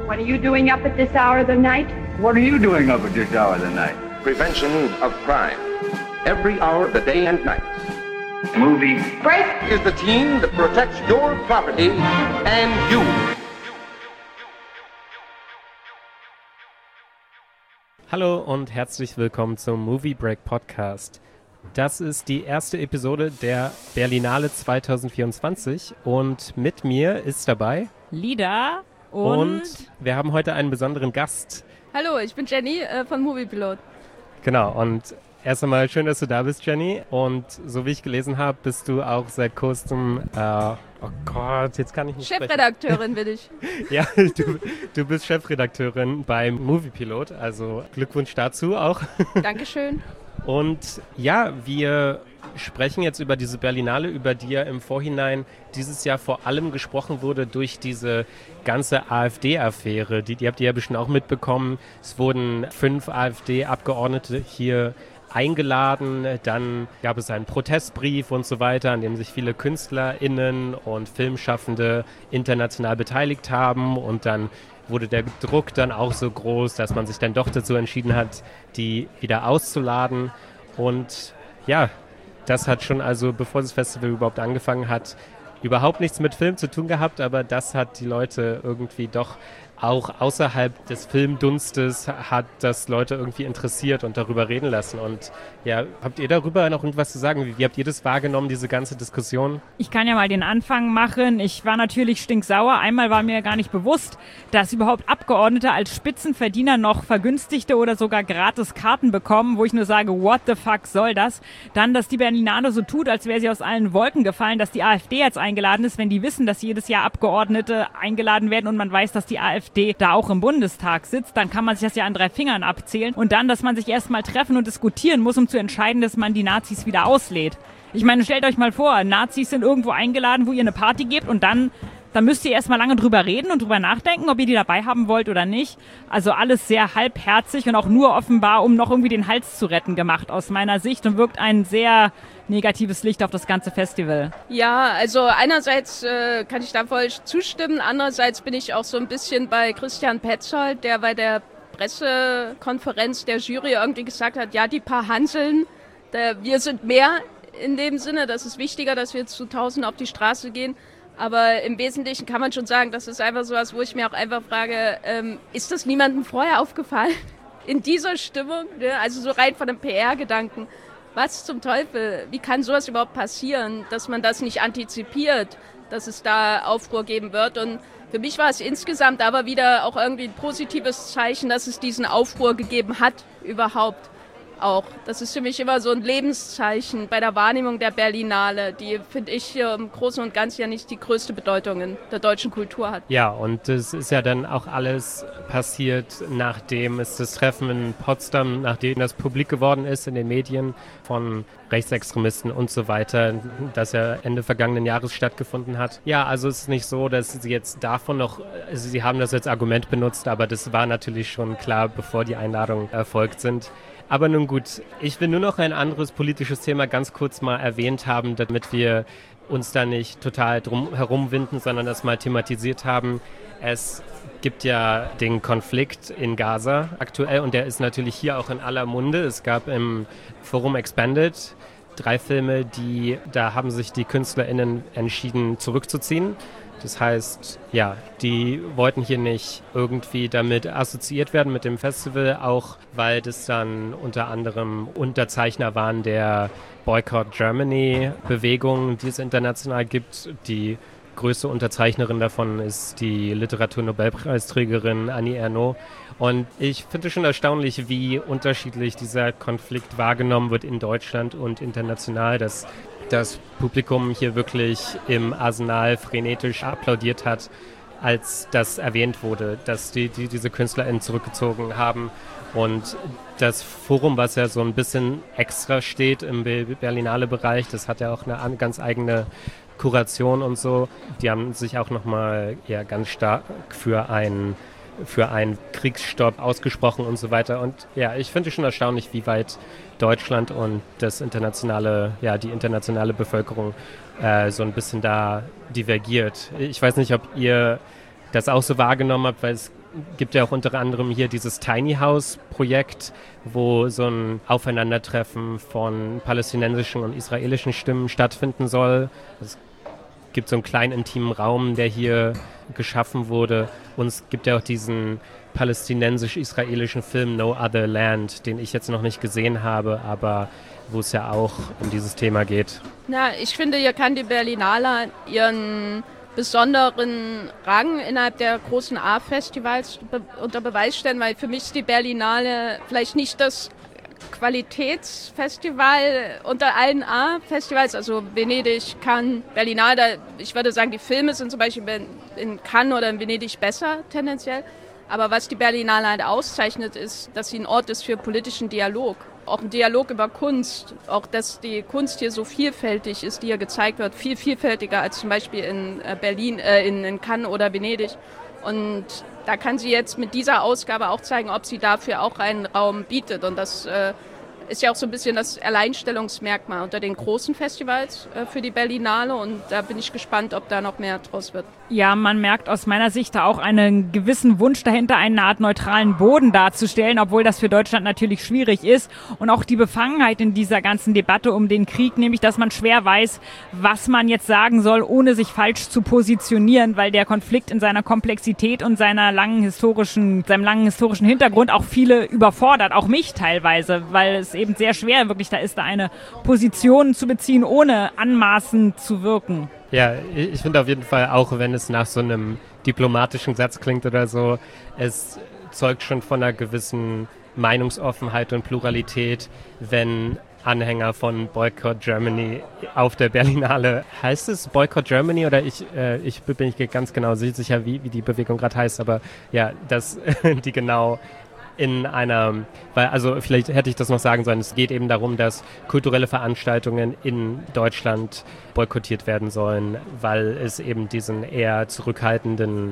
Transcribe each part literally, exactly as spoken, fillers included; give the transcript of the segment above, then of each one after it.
What are you doing up at this hour of the night? What are you doing up at this hour of the night? Prevention of crime. Every hour of the day and night. Movie Break is the team that protects your property and you. Hallo und herzlich willkommen zum Movie Break Podcast. Das ist die erste Episode der Berlinale zwanzig vierundzwanzig und mit mir ist dabei Lida und, und wir haben heute einen besonderen Gast. Hallo, ich bin Jenny äh, von Moviepilot. Genau, und erst einmal schön, dass du da bist, Jenny. Und so wie ich gelesen habe, bist du auch seit kurzem, äh, oh Gott, jetzt kann ich nicht Chefredakteurin bin ich. Ja, du, du bist Chefredakteurin beim Moviepilot, also Glückwunsch dazu auch. Dankeschön. Und ja, wir sprechen jetzt über diese Berlinale, über die ja im Vorhinein dieses Jahr vor allem gesprochen wurde durch diese ganze AfD-Affäre. Die, die habt ihr ja bestimmt auch mitbekommen. Es wurden fünf AfD-Abgeordnete hier eingeladen, dann gab es einen Protestbrief und so weiter, an dem sich viele KünstlerInnen und Filmschaffende international beteiligt haben und dann wurde der Druck dann auch so groß, dass man sich dann doch dazu entschieden hat, die wieder auszuladen. Und ja, das hat schon, also bevor das Festival überhaupt angefangen hat, überhaupt nichts mit Film zu tun gehabt, aber das hat die Leute irgendwie doch auch außerhalb des Filmdunstes hat das Leute irgendwie interessiert und darüber reden lassen. Und ja, habt ihr darüber noch irgendwas zu sagen? Wie, wie habt ihr das wahrgenommen, diese ganze Diskussion? Ich kann ja mal den Anfang machen. Ich war natürlich stinksauer. Einmal war mir gar nicht bewusst, dass überhaupt Abgeordnete als Spitzenverdiener noch vergünstigte oder sogar gratis Karten bekommen, wo ich nur sage, what the fuck soll das? Dann, dass die Berlinale so tut, als wäre sie aus allen Wolken gefallen, dass die AfD jetzt eingeladen ist, wenn die wissen, dass jedes Jahr Abgeordnete eingeladen werden und man weiß, dass die AfD da auch im Bundestag sitzt, dann kann man sich das ja an drei Fingern abzählen. Und dann, dass man sich erstmal treffen und diskutieren muss, um zu entscheiden, dass man die Nazis wieder auslädt. Ich meine, stellt euch mal vor, Nazis sind irgendwo eingeladen, wo ihr eine Party gebt und dann, dann müsst ihr erstmal lange drüber reden und drüber nachdenken, ob ihr die dabei haben wollt oder nicht. Also alles sehr halbherzig und auch nur offenbar, um noch irgendwie den Hals zu retten gemacht aus meiner Sicht und wirkt ein sehr negatives Licht auf das ganze Festival. Ja, also einerseits äh, kann ich da voll zustimmen, andererseits bin ich auch so ein bisschen bei Christian Petzold, der bei der Pressekonferenz der Jury irgendwie gesagt hat, ja, die paar Hanseln, der, wir sind mehr in dem Sinne, das ist wichtiger, dass wir zu tausend auf die Straße gehen. Aber im Wesentlichen kann man schon sagen, das ist einfach sowas, wo ich mir auch einfach frage, ähm, ist das niemandem vorher aufgefallen? In dieser Stimmung, ne? Also so rein von dem P R-Gedanken. Was zum Teufel? Wie kann sowas überhaupt passieren, dass man das nicht antizipiert, dass es da Aufruhr geben wird? Und für mich war es insgesamt aber wieder auch irgendwie ein positives Zeichen, dass es diesen Aufruhr gegeben hat, überhaupt auch. Das ist für mich immer so ein Lebenszeichen bei der Wahrnehmung der Berlinale, die, finde ich, im Großen und Ganzen ja nicht die größte Bedeutung in der deutschen Kultur hat. Ja, und das ist ja dann auch alles passiert, nachdem es das Treffen in Potsdam, nachdem das publik geworden ist in den Medien von Rechtsextremisten und so weiter, das ja Ende vergangenen Jahres stattgefunden hat. Ja, also es ist nicht so, dass sie jetzt davon noch, also sie haben das als Argument benutzt, aber das war natürlich schon klar, bevor die Einladungen erfolgt sind. Aber nun gut, ich will nur noch ein anderes politisches Thema ganz kurz mal erwähnt haben, damit wir uns da nicht total drum herumwinden, sondern das mal thematisiert haben. Es gibt ja den Konflikt in Gaza aktuell und der ist natürlich hier auch in aller Munde. Es gab im Forum Expanded drei Filme, die, da haben sich die KünstlerInnen entschieden zurückzuziehen. Das heißt, ja, die wollten hier nicht irgendwie damit assoziiert werden mit dem Festival, auch weil das dann unter anderem Unterzeichner waren der Boycott Germany-Bewegung, die es international gibt. Die größte Unterzeichnerin davon ist die Literaturnobelpreisträgerin Annie Ernaux. Und ich finde es schon erstaunlich, wie unterschiedlich dieser Konflikt wahrgenommen wird in Deutschland und international, dass das Publikum hier wirklich im Arsenal frenetisch applaudiert hat, als das erwähnt wurde, dass die, die diese KünstlerInnen zurückgezogen haben. Und das Forum, was ja so ein bisschen extra steht im Berlinale-Bereich, das hat ja auch eine ganz eigene Kuration und so. Die haben sich auch nochmal ja, ganz stark für einen für einen Kriegsstopp ausgesprochen und so weiter. Und ja, ich finde es schon erstaunlich, wie weit Deutschland und das internationale, ja, die internationale Bevölkerung äh, so ein bisschen da divergiert. Ich weiß nicht, ob ihr das auch so wahrgenommen habt, weil es gibt ja auch unter anderem hier dieses Tiny House Projekt, wo so ein Aufeinandertreffen von palästinensischen und israelischen Stimmen stattfinden soll. Es gibt so einen kleinen intimen Raum, der hier geschaffen wurde. Und es gibt ja auch diesen palästinensisch-israelischen Film No Other Land, den ich jetzt noch nicht gesehen habe, aber wo es ja auch um dieses Thema geht. Na, ich finde, hier kann die Berlinale ihren besonderen Rang innerhalb der großen A-Festivals be- unter Beweis stellen, weil für mich ist die Berlinale vielleicht nicht das Qualitätsfestival unter allen A-Festivals, also Venedig, Cannes, Berlinale. Ich würde sagen, die Filme sind zum Beispiel in Cannes oder in Venedig besser tendenziell. Aber was die Berlinale halt auszeichnet, ist, dass sie ein Ort ist für politischen Dialog. Auch ein Dialog über Kunst. Auch, dass die Kunst hier so vielfältig ist, die hier gezeigt wird. Viel vielfältiger als zum Beispiel in Berlin, äh, in, in Cannes oder Venedig. Und da kann sie jetzt mit dieser Ausgabe auch zeigen, ob sie dafür auch einen Raum bietet. Und das äh, ist ja auch so ein bisschen das Alleinstellungsmerkmal unter den großen Festivals äh, für die Berlinale. Und da bin ich gespannt, ob da noch mehr draus wird. Ja, man merkt aus meiner Sicht da auch einen gewissen Wunsch dahinter, eine Art neutralen Boden darzustellen, obwohl das für Deutschland natürlich schwierig ist. Und auch die Befangenheit in dieser ganzen Debatte um den Krieg, nämlich, dass man schwer weiß, was man jetzt sagen soll, ohne sich falsch zu positionieren, weil der Konflikt in seiner Komplexität und seiner langen historischen, seinem langen historischen Hintergrund auch viele überfordert, auch mich teilweise, weil es eben sehr schwer wirklich da ist, da eine Position zu beziehen, ohne anmaßend zu wirken. Ja, ich finde auf jeden Fall, auch wenn es nach so einem diplomatischen Satz klingt oder so, es zeugt schon von einer gewissen Meinungsoffenheit und Pluralität, wenn Anhänger von Boycott Germany auf der Berlinale, heißt es Boycott Germany oder ich, äh, ich bin nicht ganz genau sicher, wie, wie die Bewegung gerade heißt, aber ja, dass die genau in einer, weil, also vielleicht hätte ich das noch sagen sollen, es geht eben darum, dass kulturelle Veranstaltungen in Deutschland boykottiert werden sollen, weil es eben diesen eher zurückhaltenden,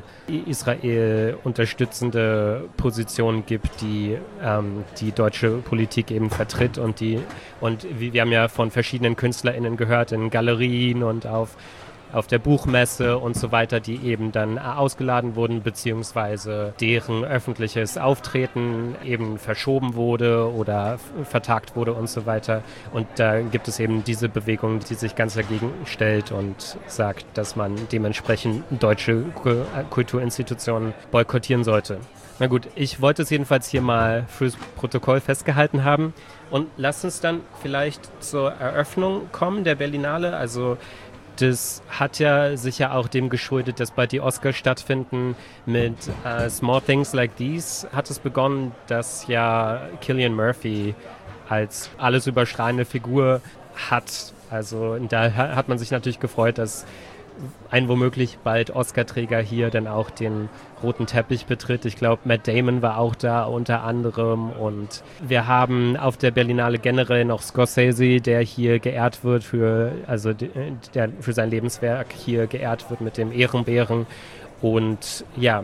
Israel unterstützende Position gibt, die ähm, die deutsche Politik eben vertritt und die, und wir haben ja von verschiedenen KünstlerInnen gehört, in Galerien und auf auf der Buchmesse und so weiter, die eben dann ausgeladen wurden, beziehungsweise deren öffentliches Auftreten eben verschoben wurde oder vertagt wurde und so weiter. Und da gibt es eben diese Bewegung, die sich ganz dagegen stellt und sagt, dass man dementsprechend deutsche Kulturinstitutionen boykottieren sollte. Na gut, ich wollte es jedenfalls hier mal fürs Protokoll festgehalten haben. Und lasst uns dann vielleicht zur Eröffnung kommen der Berlinale. Also das hat ja sicher auch dem geschuldet, dass bald die Oscars stattfinden. Mit uh, Small Things Like These hat es begonnen, dass ja Cillian Murphy als alles überstrahlende Figur hat. Also da hat man sich natürlich gefreut, dass ein womöglich bald Oscar-Träger hier dann auch den roten Teppich betritt. Ich glaube, Matt Damon war auch da unter anderem und wir haben auf der Berlinale generell noch Scorsese, der hier geehrt wird für, also der für sein Lebenswerk hier geehrt wird mit dem Ehrenbären. Und ja,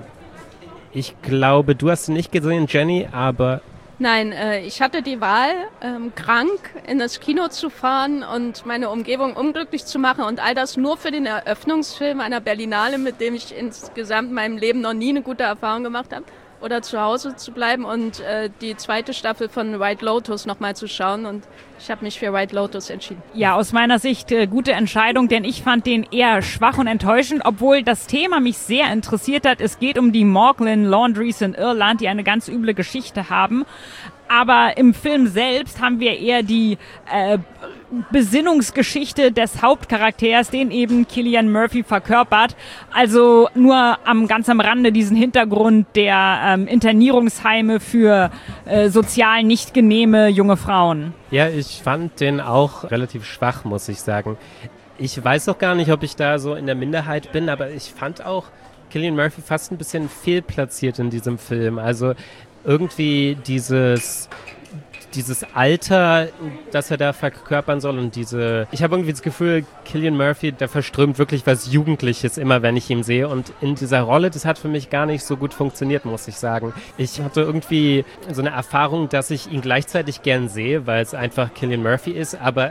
ich glaube, du hast ihn nicht gesehen, Jenny, aber Nein, äh, ich hatte die Wahl, ähm, krank in das Kino zu fahren und meine Umgebung unglücklich zu machen und all das nur für den Eröffnungsfilm einer Berlinale, mit dem ich insgesamt in meinem Leben noch nie eine gute Erfahrung gemacht habe, oder zu Hause zu bleiben und äh, die zweite Staffel von White Lotus nochmal zu schauen, und ich habe mich für White Lotus entschieden. Ja, aus meiner Sicht äh, gute Entscheidung, denn ich fand den eher schwach und enttäuschend, obwohl das Thema mich sehr interessiert hat. Es geht um die Morglin Laundries in Irland, die eine ganz üble Geschichte haben. Aber im Film selbst haben wir eher die äh, Besinnungsgeschichte des Hauptcharakters, den eben Cillian Murphy verkörpert. Also nur am ganz am Rande diesen Hintergrund der ähm, Internierungsheime für äh, sozial nicht genehme junge Frauen. Ja, ich fand den auch relativ schwach, muss ich sagen. Ich weiß auch gar nicht, ob ich da so in der Minderheit bin, aber ich fand auch Cillian Murphy fast ein bisschen fehlplatziert in diesem Film. Also irgendwie dieses dieses Alter, das er da verkörpern soll und diese, ich habe irgendwie das Gefühl, Cillian Murphy, der verströmt wirklich was Jugendliches immer, wenn ich ihn sehe, und in dieser Rolle, das hat für mich gar nicht so gut funktioniert, muss ich sagen. Ich hatte irgendwie so eine Erfahrung, dass ich ihn gleichzeitig gern sehe, weil es einfach Cillian Murphy ist, aber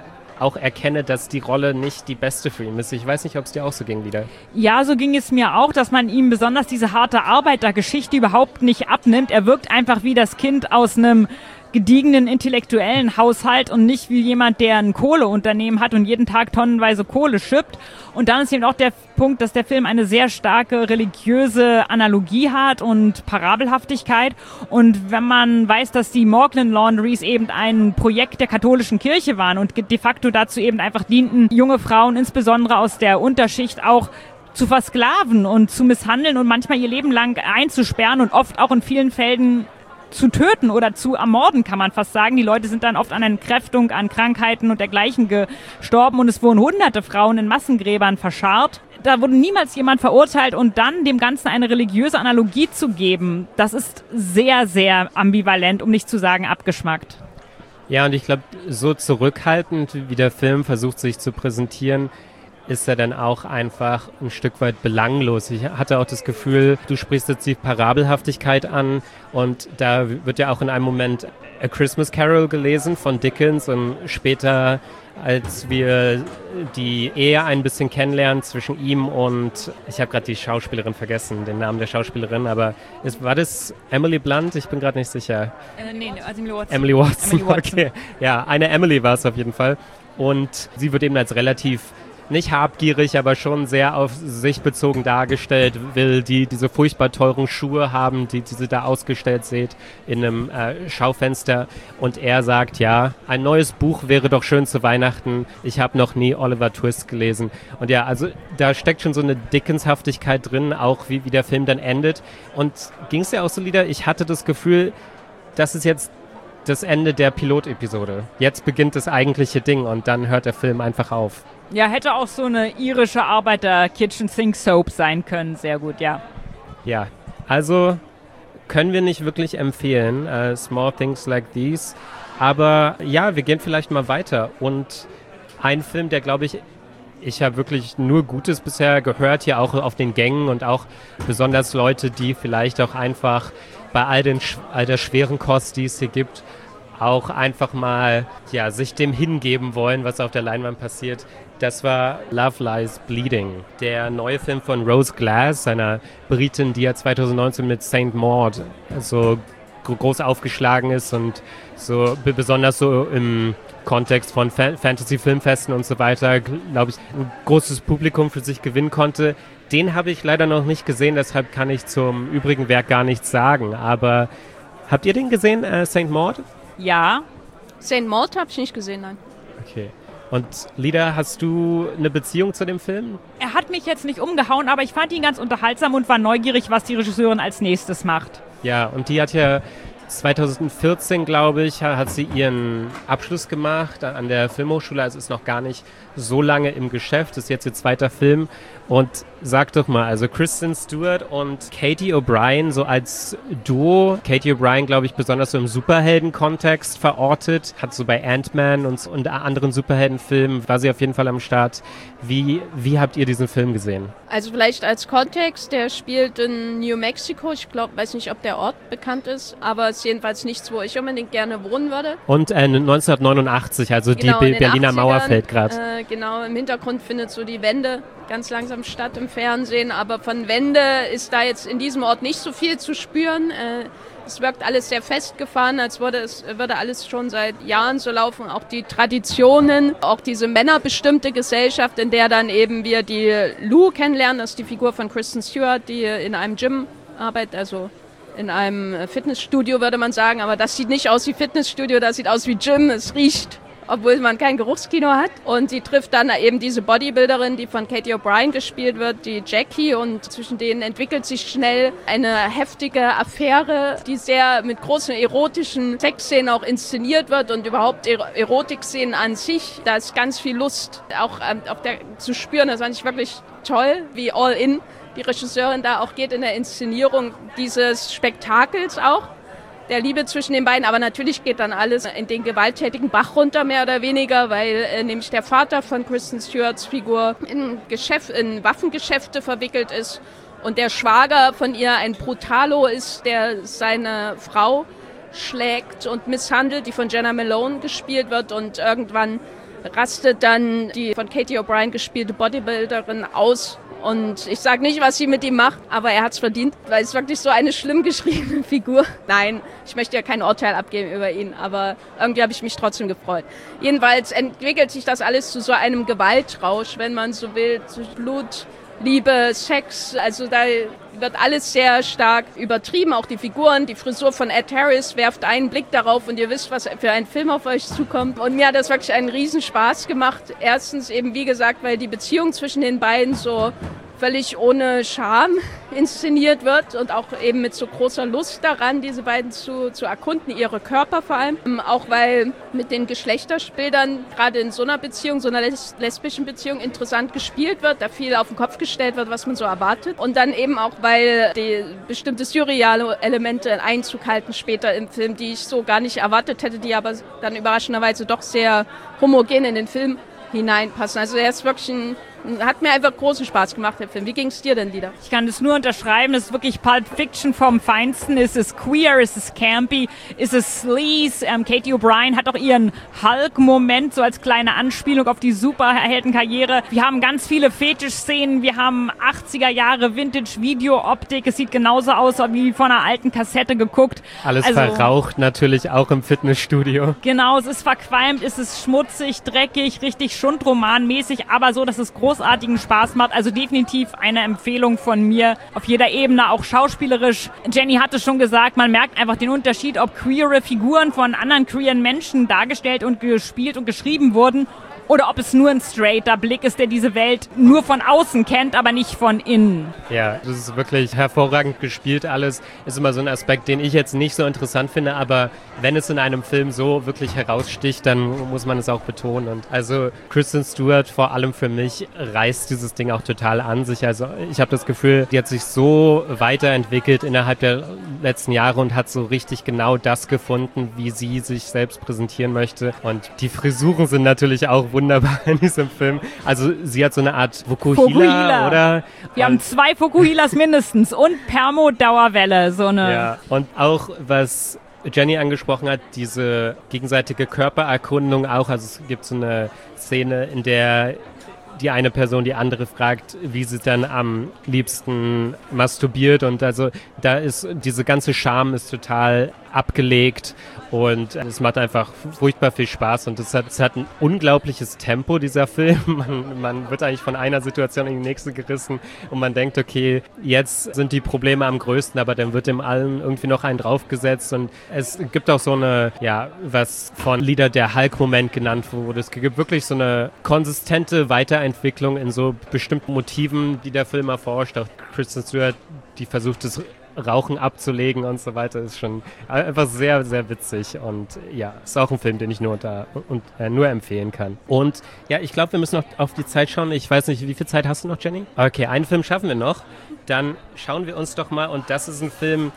auch erkenne, dass die Rolle nicht die beste für ihn ist. Ich weiß nicht, ob es dir auch so ging, wieder. Ja, so ging es mir auch, dass man ihm besonders diese harte Arbeitergeschichte überhaupt nicht abnimmt. Er wirkt einfach wie das Kind aus einem gediegenen intellektuellen Haushalt und nicht wie jemand, der ein Kohleunternehmen hat und jeden Tag tonnenweise Kohle schippt. Und dann ist eben auch der Punkt, dass der Film eine sehr starke religiöse Analogie hat und Parabelhaftigkeit. Und wenn man weiß, dass die Morgan Laundries eben ein Projekt der katholischen Kirche waren und de facto dazu eben einfach dienten, junge Frauen, insbesondere aus der Unterschicht, auch zu versklaven und zu misshandeln und manchmal ihr Leben lang einzusperren und oft auch in vielen Fällen zu töten oder zu ermorden, kann man fast sagen. Die Leute sind dann oft an Entkräftung, an Krankheiten und dergleichen gestorben und es wurden hunderte Frauen in Massengräbern verscharrt. Da wurde niemals jemand verurteilt und dann dem Ganzen eine religiöse Analogie zu geben, das ist sehr, sehr ambivalent, um nicht zu sagen abgeschmackt. Ja, und ich glaube, so zurückhaltend, wie der Film versucht sich zu präsentieren, ist er dann auch einfach ein Stück weit belanglos. Ich hatte auch das Gefühl, du sprichst jetzt die Parabelhaftigkeit an und da wird ja auch in einem Moment A Christmas Carol gelesen von Dickens und später, als wir die Ehe ein bisschen kennenlernen zwischen ihm und, ich habe gerade die Schauspielerin vergessen, den Namen der Schauspielerin, aber ist, war das Emily Blunt? Ich bin gerade nicht sicher. Äh, nee, also Emily Watson. Emily Watson, Emily Watson. Okay. Ja, eine Emily war es auf jeden Fall und sie wird eben als relativ nicht habgierig, aber schon sehr auf sich bezogen dargestellt, will die diese furchtbar teuren Schuhe haben, die, die sie da ausgestellt seht in einem äh, Schaufenster. Und er sagt, ja, ein neues Buch wäre doch schön zu Weihnachten. Ich habe noch nie Oliver Twist gelesen. Und ja, also da steckt schon so eine Dickenshaftigkeit drin, auch wie, wie der Film dann endet. Und ging es dir auch so, Lieder? Ich hatte das Gefühl, das ist jetzt das Ende der Pilotepisode. Jetzt beginnt das eigentliche Ding und dann hört der Film einfach auf. Ja, hätte auch so eine irische Arbeiter-Kitchen-Sink-Soap sein können. Sehr gut, ja. Ja, also können wir nicht wirklich empfehlen, uh, Small Things Like These. Aber ja, wir gehen vielleicht mal weiter. Und ein Film, der, glaube ich, ich habe wirklich nur Gutes bisher gehört, hier auch auf den Gängen und auch besonders Leute, die vielleicht auch einfach bei all, den, all der schweren Kost, die es hier gibt, auch einfach mal ja, sich dem hingeben wollen, was auf der Leinwand passiert. Das war Love Lies Bleeding, der neue Film von Rose Glass, einer Britin, die ja zwanzig neunzehn mit Saint Maud so groß aufgeschlagen ist und so besonders so im Kontext von Fa- Fantasy-Filmfesten und so weiter, glaube ich, ein großes Publikum für sich gewinnen konnte. Den habe ich leider noch nicht gesehen, deshalb kann ich zum übrigen Werk gar nichts sagen. Aber habt ihr den gesehen, äh, Saint Maud? Ja. Saint Maud habe ich nicht gesehen, nein. Okay. Und Lida, hast du eine Beziehung zu dem Film? Er hat mich jetzt nicht umgehauen, aber ich fand ihn ganz unterhaltsam und war neugierig, was die Regisseurin als nächstes macht. Ja, und die hat ja zwanzig vierzehn, glaube ich, hat sie ihren Abschluss gemacht an der Filmhochschule. Also ist noch gar nicht so lange im Geschäft. Das ist jetzt ihr zweiter Film. Und sag doch mal, also Kristen Stewart und Katie O'Brien so als Duo. Katie O'Brien, glaube ich, besonders so im Superhelden-Kontext verortet. Hat so bei Ant-Man und, und anderen Superheldenfilmen war sie auf jeden Fall am Start. Wie, wie habt ihr diesen Film gesehen? Also vielleicht als Kontext, der spielt in New Mexico. Ich glaube, weiß nicht, ob der Ort bekannt ist, aber es ist jedenfalls nichts, wo ich unbedingt gerne wohnen würde. Und äh, neunzehnhundertneunundachtzig, also genau, die Be- Berliner Mauer fällt gerade. Äh, genau, im Hintergrund findet so die Wende ganz langsam statt im Fernsehen, aber von Wende ist da jetzt in diesem Ort nicht so viel zu spüren. Äh, es wirkt alles sehr festgefahren, als würde es würde alles schon seit Jahren so laufen. Auch die Traditionen, auch diese männerbestimmte Gesellschaft, in der dann eben wir die Lou kennenlernen, das ist die Figur von Kristen Stewart, die in einem Gym arbeitet, also in einem Fitnessstudio würde man sagen, aber das sieht nicht aus wie Fitnessstudio, das sieht aus wie Gym, es riecht, obwohl man kein Geruchskino hat. Und sie trifft dann eben diese Bodybuilderin, die von Katie O'Brien gespielt wird, die Jackie. Und zwischen denen entwickelt sich schnell eine heftige Affäre, die sehr mit großen erotischen Sexszenen auch inszeniert wird und überhaupt er- Erotikszenen an sich. Da ist ganz viel Lust auch ähm, auf der, zu spüren. Das fand ich wirklich toll, wie All In die Regisseurin da auch geht in der Inszenierung dieses Spektakels auch. Der Liebe zwischen den beiden, aber natürlich geht dann alles in den gewalttätigen Bach runter, mehr oder weniger, weil äh, nämlich der Vater von Kristen Stewarts Figur in, Geschäft, in Waffengeschäfte verwickelt ist und der Schwager von ihr ein Brutalo ist, der seine Frau schlägt und misshandelt, die von Jenna Malone gespielt wird und irgendwann rastet dann die von Katie O'Brien gespielte Bodybuilderin aus. Und ich sage nicht, was sie mit ihm macht, aber er hat es verdient, weil es wirklich so eine schlimm geschriebene Figur. Nein, ich möchte ja kein Urteil abgeben über ihn, aber irgendwie habe ich mich trotzdem gefreut. Jedenfalls entwickelt sich das alles zu so einem Gewaltrausch, wenn man so will, zu Blut, Liebe, Sex, also da wird alles sehr stark übertrieben, auch die Figuren. Die Frisur von Ed Harris werft einen Blick darauf und ihr wisst, was für ein Film auf euch zukommt. Und mir hat das wirklich einen Riesenspaß gemacht. Erstens eben, wie gesagt, weil die Beziehung zwischen den beiden so völlig ohne Scham inszeniert wird und auch eben mit so großer Lust daran, diese beiden zu, zu erkunden, ihre Körper vor allem. Auch weil mit den Geschlechterbildern gerade in so einer Beziehung, so einer les- lesbischen Beziehung interessant gespielt wird, da viel auf den Kopf gestellt wird, was man so erwartet. Und dann eben auch, weil die bestimmte surreale Elemente Einzug halten später im Film, die ich so gar nicht erwartet hätte, die aber dann überraschenderweise doch sehr homogen in den Film hineinpassen. Also er ist wirklich ein Hat mir einfach großen Spaß gemacht, der Film. Wie ging es dir denn, Dieter? Ich kann das nur unterschreiben. Es ist wirklich Pulp Fiction vom Feinsten. Es ist queer, es ist campy, es ist sleaze. Ähm, Katie O'Brien hat auch ihren Hulk-Moment, so als kleine Anspielung auf die Superheldenkarriere. Wir haben ganz viele Fetisch-Szenen. Wir haben achtziger Jahre Vintage-Video-Optik. Es sieht genauso aus wie von einer alten Kassette geguckt. Alles also, verraucht natürlich auch im Fitnessstudio. Genau, es ist verqualmt, es ist schmutzig, dreckig, richtig Schundroman-mäßig, aber so, dass es groß großartigen Spaß macht. Also definitiv eine Empfehlung von mir auf jeder Ebene, auch schauspielerisch. Jenny hatte schon gesagt, man merkt einfach den Unterschied, ob queere Figuren von anderen queeren Menschen dargestellt und gespielt und geschrieben wurden oder ob es nur ein straighter Blick ist, der diese Welt nur von außen kennt, aber nicht von innen. Ja, das ist wirklich hervorragend gespielt alles. Ist immer so ein Aspekt, den ich jetzt nicht so interessant finde, aber wenn es in einem Film so wirklich heraussticht, dann muss man es auch betonen. Und also Kristen Stewart vor allem für mich reißt dieses Ding auch total an sich. Also ich habe das Gefühl, die hat sich so weiterentwickelt innerhalb der letzten Jahre und hat so richtig genau das gefunden, wie sie sich selbst präsentieren möchte. Und die Frisuren sind natürlich auch wunderbar in diesem Film. Also sie hat so eine Art Vokuhila, Vokuhila. oder? Wir und haben zwei Vokuhilas mindestens und Permo-Dauerwelle, so eine. Ja, und auch was Jenny angesprochen hat, diese gegenseitige Körpererkundung auch. Also es gibt so eine Szene, in der die eine Person die andere fragt, wie sie dann am liebsten masturbiert, und also da ist diese ganze Scham ist total abgelegt und es macht einfach furchtbar viel Spaß und es hat, es hat ein unglaubliches Tempo, dieser Film. Man, man wird eigentlich von einer Situation in die nächste gerissen und man denkt, okay, jetzt sind die Probleme am größten, aber dann wird dem allen irgendwie noch einen draufgesetzt und es gibt auch so eine, ja, was von Lieder der Hulk-Moment genannt wurde. Es gibt wirklich so eine konsistente Weiterentwicklung in so bestimmten Motiven, die der Film erforscht. Auch Kristen Stewart, die versucht, das Rauchen abzulegen und so weiter, ist schon einfach sehr, sehr witzig und ja, ist auch ein Film, den ich nur unter und äh, nur empfehlen kann. Und ja, ich glaube, wir müssen noch auf die Zeit schauen. Ich weiß nicht, wie viel Zeit hast du noch, Jenny? Okay, einen Film schaffen wir noch. Dann schauen wir uns doch mal, und das ist ein Film,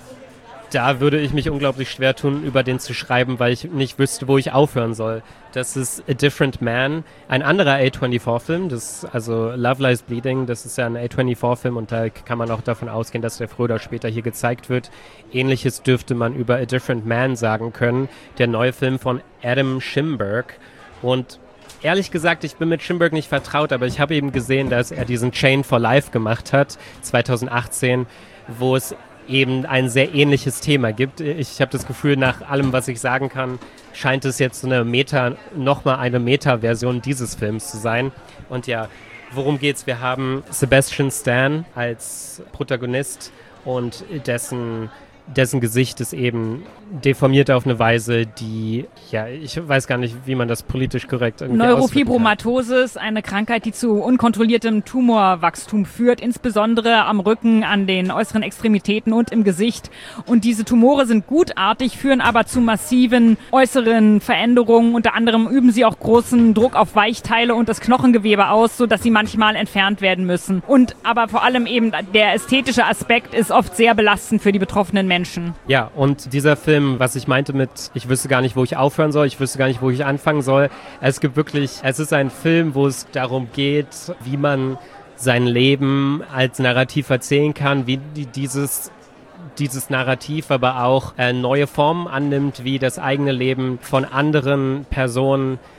da würde ich mich unglaublich schwer tun, über den zu schreiben, weil ich nicht wüsste, wo ich aufhören soll. Das ist A Different Man, ein anderer A vierundzwanzig-Film, das, also Love Lies Bleeding, das ist ja ein A vierundzwanzig-Film und da kann man auch davon ausgehen, dass der früher oder später hier gezeigt wird. Ähnliches dürfte man über A Different Man sagen können, der neue Film von Adam Shimberg. Und ehrlich gesagt, ich bin mit Shimberg nicht vertraut, aber ich habe eben gesehen, dass er diesen Chain for Life gemacht hat, zwanzig achtzehn, wo es eben ein sehr ähnliches Thema gibt. Ich habe das Gefühl, nach allem, was ich sagen kann, scheint es jetzt so eine Meta, nochmal eine Meta-Version dieses Films zu sein. Und ja, worum geht's? Wir haben Sebastian Stan als Protagonist und dessen dessen Gesicht ist eben deformiert auf eine Weise, die, ja, ich weiß gar nicht, wie man das politisch korrekt irgendwie Neurofibromatosis ist eine Krankheit, die zu unkontrolliertem Tumorwachstum führt, insbesondere am Rücken, an den äußeren Extremitäten und im Gesicht. Und diese Tumore sind gutartig, führen aber zu massiven äußeren Veränderungen. Unter anderem üben sie auch großen Druck auf Weichteile und das Knochengewebe aus, sodass sie manchmal entfernt werden müssen. Und aber vor allem eben der ästhetische Aspekt ist oft sehr belastend für die betroffenen Menschen. Menschen. Ja, und dieser Film, was ich meinte mit, ich wüsste gar nicht, wo ich aufhören soll, ich wüsste gar nicht, wo ich anfangen soll. Es gibt wirklich, es ist ein Film, wo es darum geht, wie man sein Leben als Narrativ erzählen kann, wie dieses dieses Narrativ aber auch äh, neue Formen annimmt, wie das eigene Leben von anderen Personen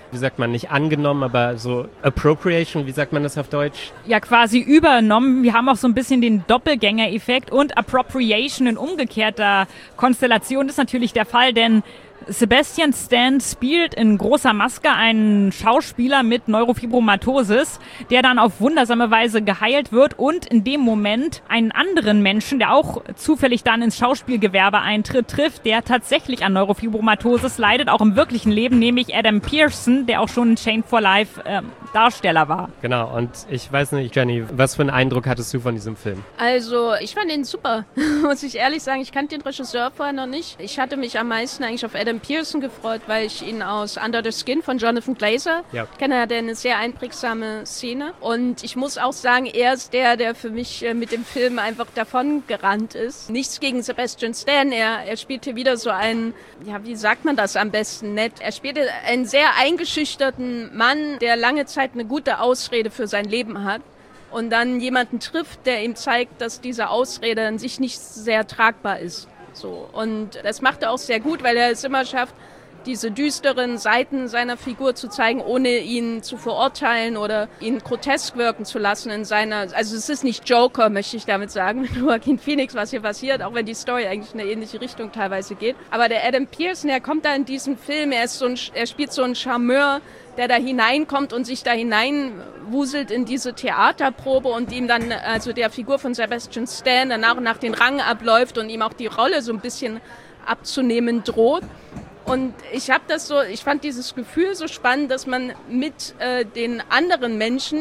wie sagt man, nicht angenommen, aber so Appropriation, wie sagt man das auf Deutsch? Ja, quasi übernommen. Wir haben auch so ein bisschen den Doppelgänger-Effekt und Appropriation in umgekehrter Konstellation ist natürlich der Fall, denn Sebastian Stan spielt in großer Maske einen Schauspieler mit Neurofibromatosis, der dann auf wundersame Weise geheilt wird und in dem Moment einen anderen Menschen, der auch zufällig dann ins Schauspielgewerbe eintritt, trifft, der tatsächlich an Neurofibromatosis leidet, auch im wirklichen Leben, nämlich Adam Pearson, der auch schon in Chained for Life äh, Darsteller war. Genau, und ich weiß nicht, Jenny, was für einen Eindruck hattest du von diesem Film? Also, ich fand ihn super, muss ich ehrlich sagen. Ich kannte den Regisseur vorher noch nicht. Ich hatte mich am meisten eigentlich auf Adam Pearson gefreut, weil ich ihn aus Under the Skin von Jonathan Glazer ja. kenne. Er hat eine sehr einprägsame Szene. Und ich muss auch sagen, er ist der, der für mich mit dem Film einfach davon gerannt ist. Nichts gegen Sebastian Stan. Er, er spielt hier wieder so einen, ja, wie sagt man das am besten nett? Er spielte einen sehr eingeschüchterten Mann, der lange Zeit eine gute Ausrede für sein Leben hat. Und dann jemanden trifft, der ihm zeigt, dass diese Ausrede an sich nicht sehr tragbar ist. So. Und das macht er auch sehr gut, weil er es immer schafft, diese düsteren Seiten seiner Figur zu zeigen, ohne ihn zu verurteilen oder ihn grotesk wirken zu lassen in seiner, also es ist nicht Joker, möchte ich damit sagen, mit Joaquin Phoenix, was hier passiert, auch wenn die Story eigentlich in eine ähnliche Richtung teilweise geht. Aber der Adam Pearson, der kommt da in diesem Film, er ist so ein, er spielt so einen Charmeur, der da hineinkommt und sich da hineinwuselt in diese Theaterprobe und ihm dann, also der Figur von Sebastian Stan, dann nach und nach den Rang abläuft und ihm auch die Rolle so ein bisschen abzunehmen droht. Und ich habe das so, ich fand dieses Gefühl so spannend, dass man mit äh, den anderen Menschen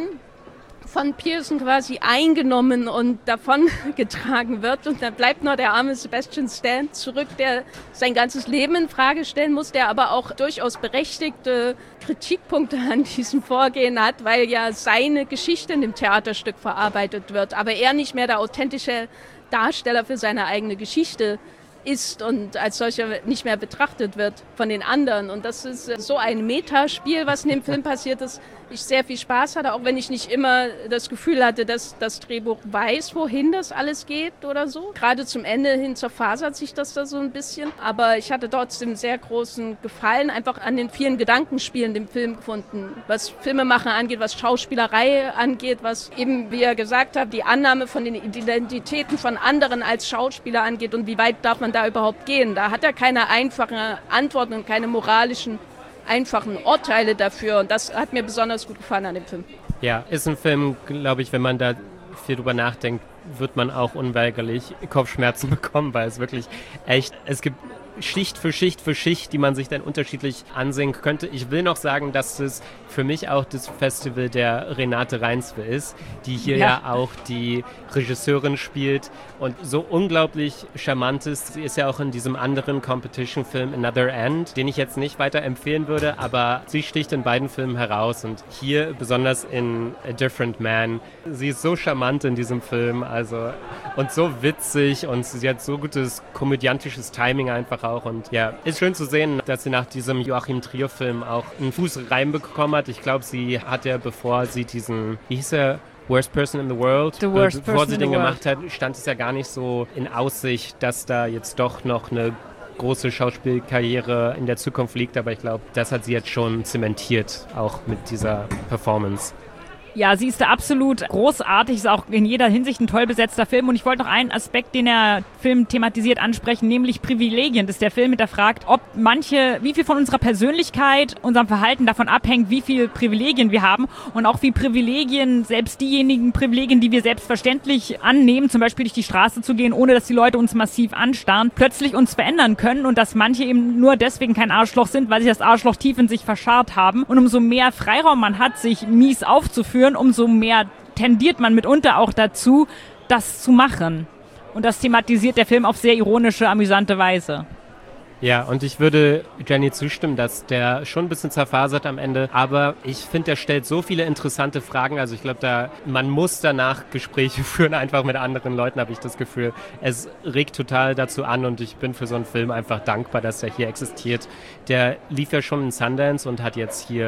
von Pearson quasi eingenommen und davon getragen wird. Und dann bleibt nur der arme Sebastian Stan zurück, der sein ganzes Leben in Frage stellen muss, der aber auch durchaus berechtigte Kritikpunkte an diesem Vorgehen hat, weil ja seine Geschichte in dem Theaterstück verarbeitet wird, aber er nicht mehr der authentische Darsteller für seine eigene Geschichte ist und als solcher nicht mehr betrachtet wird von den anderen. Und das ist so ein Metaspiel, was in dem Film passiert ist. Ich sehr viel Spaß hatte, auch wenn ich nicht immer das Gefühl hatte, dass das Drehbuch weiß, wohin das alles geht oder so. Gerade zum Ende hin zerfasert sich das da so ein bisschen. Aber ich hatte trotzdem sehr großen Gefallen einfach an den vielen Gedankenspielen dem Film gefunden. Was Filmemachen angeht, was Schauspielerei angeht, was eben, wie er gesagt hat, die Annahme von den Identitäten von anderen als Schauspieler angeht und wie weit darf man da überhaupt gehen. Da hat er keine einfachen Antworten und keine moralischen einfachen Urteile dafür und das hat mir besonders gut gefallen an dem Film. Ja, ist ein Film, glaube ich, wenn man da viel drüber nachdenkt, wird man auch unweigerlich Kopfschmerzen bekommen, weil es wirklich echt, es gibt Schicht für Schicht für Schicht, die man sich dann unterschiedlich ansehen könnte. Ich will noch sagen, dass es für mich auch das Festival der Renate Reinsve ist, die hier ja. ja auch die Regisseurin spielt und so unglaublich charmant ist. Sie ist ja auch in diesem anderen Competition-Film Another End, den ich jetzt nicht weiter empfehlen würde, aber sie sticht in beiden Filmen heraus und hier besonders in A Different Man. Sie ist so charmant in diesem Film, also und so witzig und sie hat so gutes komödiantisches Timing einfach auch und ja, ist schön zu sehen, dass sie nach diesem Joachim Trier-Film auch einen Fuß reinbekommen hat. Ich glaube, sie hat ja, bevor sie diesen, wie hieß er, Worst Person in the World, the worst bevor person sie in den the gemacht hat, stand es ja gar nicht so in Aussicht, dass da jetzt doch noch eine große Schauspielkarriere in der Zukunft liegt, aber ich glaube, das hat sie jetzt schon zementiert, auch mit dieser Performance. Ja, sie ist da absolut großartig, ist auch in jeder Hinsicht ein toll besetzter Film und ich wollte noch einen Aspekt, den der Film thematisiert, ansprechen, nämlich Privilegien, dass der Film hinterfragt, ob manche, wie viel von unserer Persönlichkeit, unserem Verhalten davon abhängt, wie viel Privilegien wir haben und auch wie Privilegien, selbst diejenigen Privilegien, die wir selbstverständlich annehmen, zum Beispiel durch die Straße zu gehen, ohne dass die Leute uns massiv anstarren, plötzlich uns verändern können und dass manche eben nur deswegen kein Arschloch sind, weil sich das Arschloch tief in sich verscharrt haben und umso mehr Freiraum man hat, sich mies aufzuführen, umso mehr tendiert man mitunter auch dazu, das zu machen. Und das thematisiert der Film auf sehr ironische, amüsante Weise. Ja, und ich würde Jenny zustimmen, dass der schon ein bisschen zerfasert am Ende, aber ich finde, der stellt so viele interessante Fragen, also ich glaube, da man muss danach Gespräche führen, einfach mit anderen Leuten, habe ich das Gefühl. Es regt total dazu an und ich bin für so einen Film einfach dankbar, dass der hier existiert. Der lief ja schon in Sundance und hat jetzt hier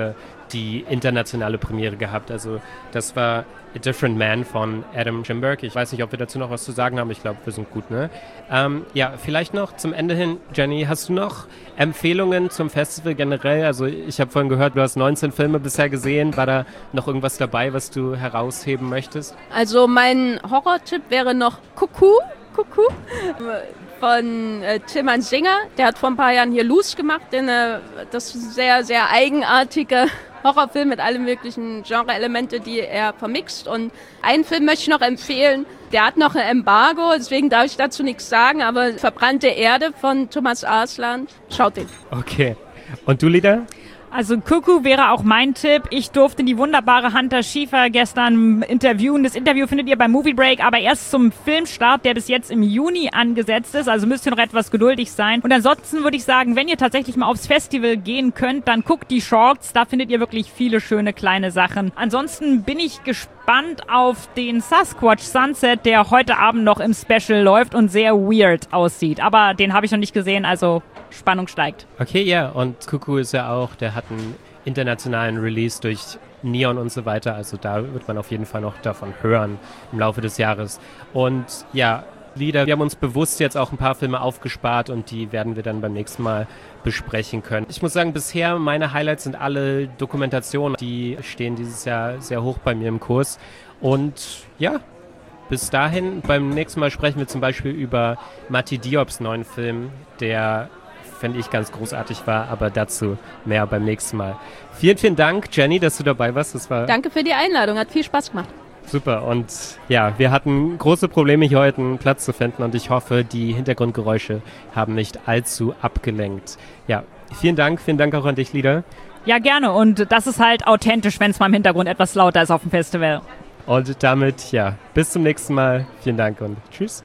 die internationale Premiere gehabt. Also das war A Different Man von Adam Schimberg. Ich weiß nicht, ob wir dazu noch was zu sagen haben. Ich glaube, wir sind gut, ne? Ähm, ja, vielleicht noch zum Ende hin, Jenny, hast du noch Empfehlungen zum Festival generell? Also ich habe vorhin gehört, du hast neunzehn Filme bisher gesehen. War da noch irgendwas dabei, was du herausheben möchtest? Also mein Horrortipp wäre noch Kuckuck, Kuckuck von äh, Tilman Singer. Der hat vor ein paar Jahren hier Loose gemacht. Den, äh, das ist ein sehr, sehr eigenartiger Horrorfilm mit allen möglichen Genre-Elemente, die er vermixt. Und einen Film möchte ich noch empfehlen. Der hat noch ein Embargo, deswegen darf ich dazu nichts sagen, aber Verbrannte Erde von Thomas Arslan. Schaut den. Okay. Und du, Lida? Also Kuckuck wäre auch mein Tipp. Ich durfte die wunderbare Hunter Schiefer gestern interviewen. Das Interview findet ihr beim Movie Break, aber erst zum Filmstart, der bis jetzt im Juni angesetzt ist. Also müsst ihr noch etwas geduldig sein. Und ansonsten würde ich sagen, wenn ihr tatsächlich mal aufs Festival gehen könnt, dann guckt die Shorts. Da findet ihr wirklich viele schöne kleine Sachen. Ansonsten bin ich gespannt auf den Sasquatch Sunset, der heute Abend noch im Special läuft und sehr weird aussieht. Aber den habe ich noch nicht gesehen, also Spannung steigt. Okay, ja, und Kuckuck ist ja auch, der hat einen internationalen Release durch Neon und so weiter, also da wird man auf jeden Fall noch davon hören im Laufe des Jahres. Und ja, Lieder, wir haben uns bewusst jetzt auch ein paar Filme aufgespart und die werden wir dann beim nächsten Mal besprechen können. Ich muss sagen, bisher meine Highlights sind alle Dokumentationen, die stehen dieses Jahr sehr hoch bei mir im Kurs. Und ja, bis dahin, beim nächsten Mal sprechen wir zum Beispiel über Mati Diops neuen Film, der, finde ich, ganz großartig war, aber dazu mehr beim nächsten Mal. Vielen, vielen Dank, Jenny, dass du dabei warst. Das war Danke für die Einladung, hat viel Spaß gemacht. Super, und ja, wir hatten große Probleme, hier heute einen Platz zu finden und ich hoffe, die Hintergrundgeräusche haben nicht allzu abgelenkt. Ja, vielen Dank, vielen Dank auch an dich, Lida. Ja, gerne, und das ist halt authentisch, wenn es mal im Hintergrund etwas lauter ist auf dem Festival. Und damit, ja, bis zum nächsten Mal. Vielen Dank und tschüss.